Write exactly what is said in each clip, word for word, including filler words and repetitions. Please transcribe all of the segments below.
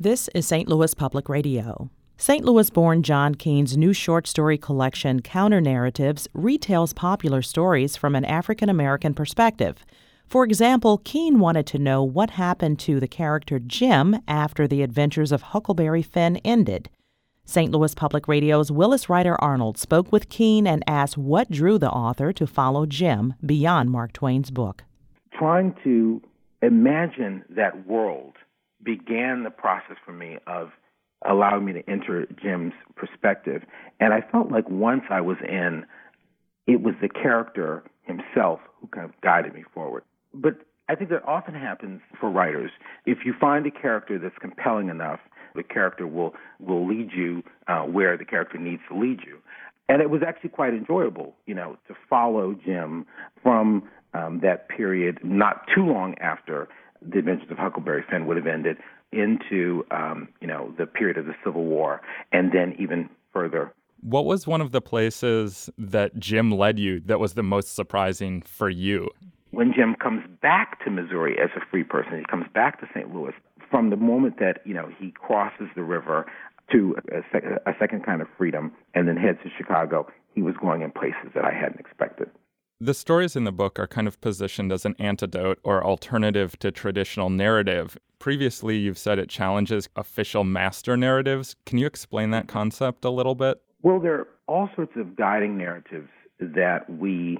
This is Saint Louis Public Radio. Saint Louis-born John Keane's new short story collection, Counter-Narratives, retells popular stories from an African-American perspective. For example, Keane wanted to know what happened to the character Jim after the adventures of Huckleberry Finn ended. Saint Louis Public Radio's Willis Ryder Arnold spoke with Keane and asked what drew the author to follow Jim beyond Mark Twain's book. Trying to imagine that world began the process for me of allowing me to enter Jim's perspective. And I felt like once I was in, it was the character himself who kind of guided me forward. But I think that often happens for writers. If you find a character that's compelling enough, the character will, will lead you uh, where the character needs to lead you. And it was actually quite enjoyable, you know, to follow Jim from um, that period, not too long after the Adventures of Huckleberry Finn would have ended, into, um, you know, the period of the Civil War, and then even further. What was one of the places that Jim led you that was the most surprising for you? When Jim comes back to Missouri as a free person, he comes back to Saint Louis, from the moment that, you know, he crosses the river to a, sec- a second kind of freedom and then heads to Chicago, he was going in places that I hadn't expected. The stories in the book are kind of positioned as an antidote or alternative to traditional narrative. Previously, you've said it challenges official master narratives. Can you explain that concept a little bit? Well, there are all sorts of guiding narratives that we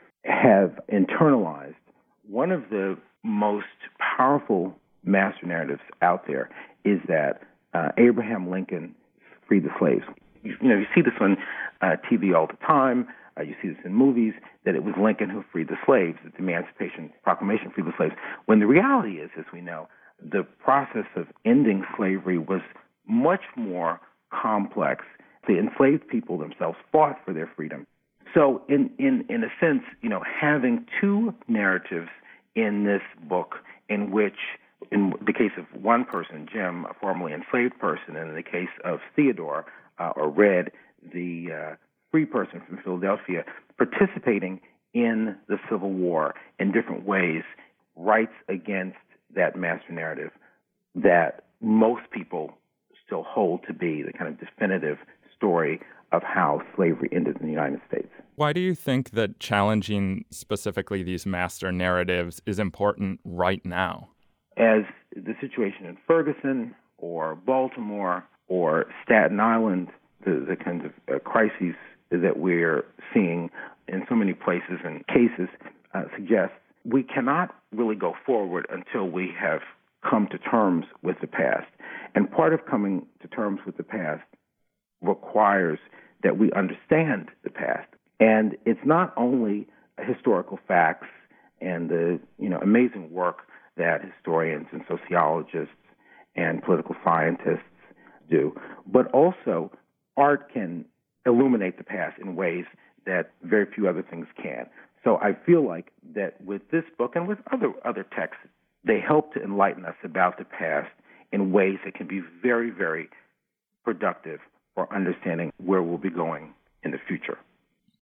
have internalized. One of the most powerful master narratives out there is that uh, Abraham Lincoln freed the slaves. You, you know, you see this on uh, T V all the time. Uh, you see this in movies, that it was Lincoln who freed the slaves, that the Emancipation Proclamation freed the slaves. When the reality is, as we know, the process of ending slavery was much more complex. The enslaved people themselves fought for their freedom. So in, in, in a sense, you know, having two narratives in this book in which, in the case of one person, Jim, a formerly enslaved person, and in the case of Theodore, uh, or Red, the uh, free person from Philadelphia, participating in the Civil War in different ways, writes against that master narrative that most people still hold to be the kind of definitive story of how slavery ended in the United States. Why do you think that challenging specifically these master narratives is important right now? As the situation in Ferguson or Baltimore or Staten Island, the, the kinds of uh, crises that we're seeing in so many places and cases uh, suggests we cannot really go forward until we have come to terms with the past. And part of coming to terms with the past requires that we understand the past. And it's not only historical facts and the, you know, amazing work that historians and sociologists and political scientists do, but also art can illuminate the past in ways that very few other things can. So I feel like that with this book and with other other texts, they help to enlighten us about the past in ways that can be very, very productive for understanding where we'll be going in the future.